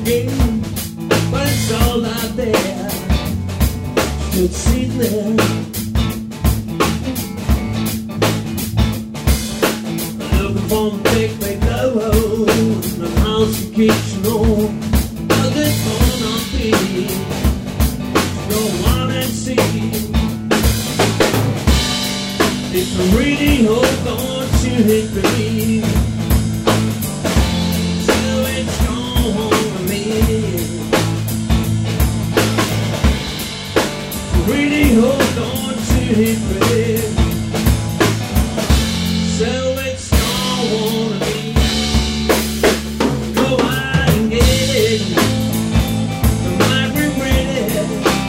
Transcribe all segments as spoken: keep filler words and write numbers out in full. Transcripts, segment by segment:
again, but it's all out there. Stood sitting there, looking for the big, big go-ho in the house and kitchen hole. How's it gonna be? Go on and see. If I really hold on to it, believe. So it's gone to me. Really hold on to it, believe. So it's gone to me. Go out and get it. You might regret it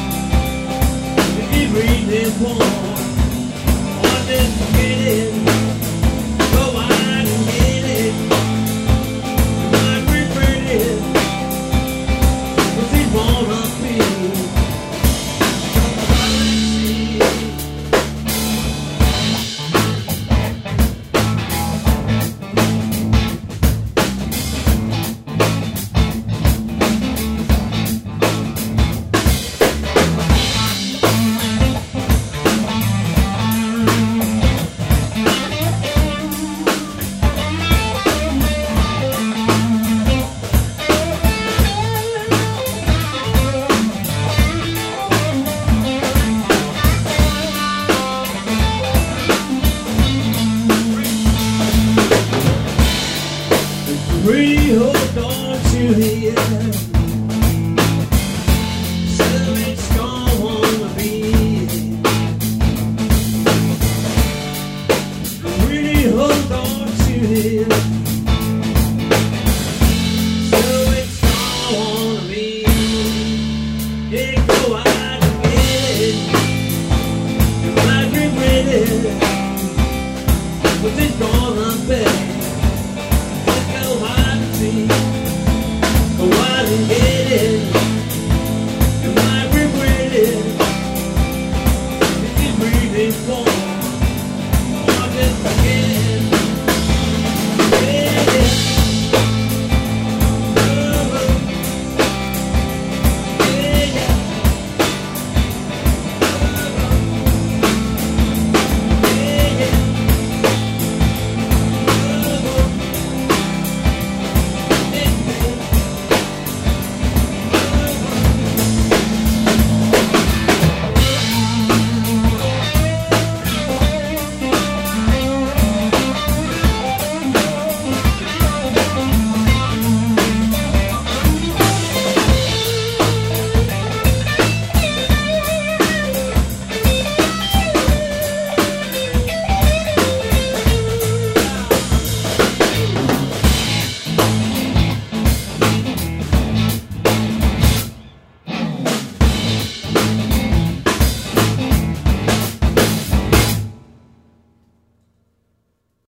if you really want. Forget it. Go out and get it. You might regret it if you wanna be. Really hold on to it. So it's gonna be. Really hold on to it. So it's gonna be. Yeah, go out and get it. You might regret it, but it's gonna be. Go out and get